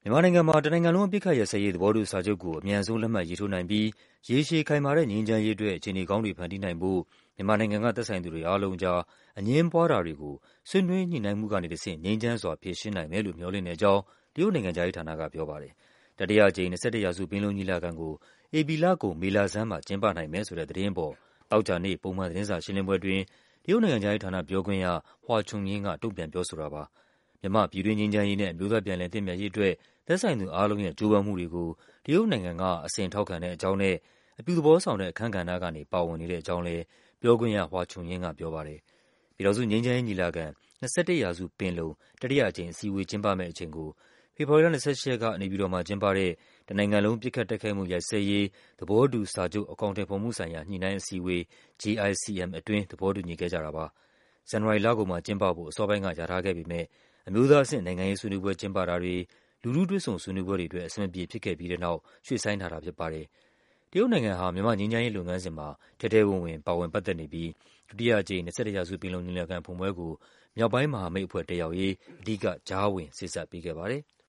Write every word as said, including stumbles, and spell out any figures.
မြန်မာနိုင်ငံမှာ တနိုင်ငံလုံးအပစ်အခတ်ရပ်စဲရေးသဘောတူစာချုပ်ကို အမြန်ဆုံးလက်မှတ်ရေးထိုးနိုင်ပြီး ရေရှည်ခိုင်မာတဲ့ငြိမ်းချမ်းရေးအတွက် အခြေအနေကောင်းတွေဖန်တီးနိုင်ဖို့ မြန်မာနိုင်ငံက သက်ဆိုင်သူတွေအားလုံးအကြား အငြင်းပွားတာတွေကို ဆွေးနွေးညှိနှိုင်းမှုကနေတဆင့် ငြိမ်းချမ်းစွာဖြေရှင်းနိုင်မယ်လို့ မျှော်လင့်တဲ့အကြောင်း တရုတ်နိုင်ငံခြားရေးဌာနကပြောပါတယ်။ တတိယအကြိမ် ၂၁ ရာစုပင်လုံညီလာခံကို ဧပြီလကုန် မေလဆန်းမှာ ကျင်းပနိုင်မယ်ဆိုတဲ့သတင်းအပေါ် သောကြာနေ့ ပုံမှန်သတင်းစာရှင်းလင်းပွဲအတွင်း တရုတ်နိုင်ငံခြားရေးဌာနပြောခွင့်ရ Hua Chunying က တုန့်ပြန်ပြောဆိုတာပါ။ မြန်မာ့ပြည်တွင်းငြိမ်းချမ်းရေးနဲ့ အမျိုးသားပြန်လည်သင့်မြတ်ရေးအတွက် သက်ဆိုင်သူအားလုံးရဲ့ ကြိုးပမ်းမှုတွေကို တရုတ်နိုင်ငံက အစဉ်ထောက်ခံတဲ့အကြောင်းနဲ့ အပြုသဘောဆောင်တဲ့အခန်းကဏ္ဍကနေ ပါဝင်နေတဲ့အကြောင်းလည်း ပြောခွင့်ရ Hua Chunying ကပြောပါတယ်။ ပြည်ထောင်စုငြိမ်းချမ်းရေးညီလာခံ ၂၁ ရာစုပင်လုံ တတိယအကြိမ်အစည်းအဝေး ကျင်းပမယ့်အချိန်ကို ဖေဖော်ဝါရီလ ၂၈ ရက်က နေပြည်တော်မှာကျင်းပတဲ့ တနိုင်ငံလုံး ပစ်ခတ်တိုက်ခိုက်မှုရပ်စဲရေး သဘောတူစာချုပ် အကောင်အထည်ဖော်မှုဆိုင်ရာ ညှိနှိုင်းအစည်းအဝေး J I C M အတွင်း သဘောတူညီခဲ့ကြတာပါ။ ဇန်နဝါရီလကုန်မှာကျင်းပဖို့ အစောပိုင်းက လျာထားခဲ့ပေမယ့် အမျိုးသားအဆင့် နိုင်ငံရေးဆွေးနွေးပွဲကျင်းပတာတွေ၊ လူထုတွေ့ဆုံဆွေးနွေးပွဲတွေအတွက် အဆင်မပြေဖြစ်ခဲ့ပြီးတဲ့နောက် ရွှေ့ဆိုင်းထားတာဖြစ်ပါတယ်။ တရုတ်နိုင်ငံဟာ မြန်မာ့ငြိမ်းချမ်းရေးလုပ်ငန်းစဉ်မှာ ထဲထဲဝင်ဝင် ပါဝင်ပတ်သက်နေပြီး ဒုတိယအကြိမ် ၂၁ ရာစုပင်လုံညီလာခံဖွင့်ပွဲကို မြောက်ပိုင်းမဟာမိတ်အဖွဲ့တက်ရောက်ရေး အဓိက ကြားဝင်စေ့စပ်ပေးခဲ့ပါတယ်။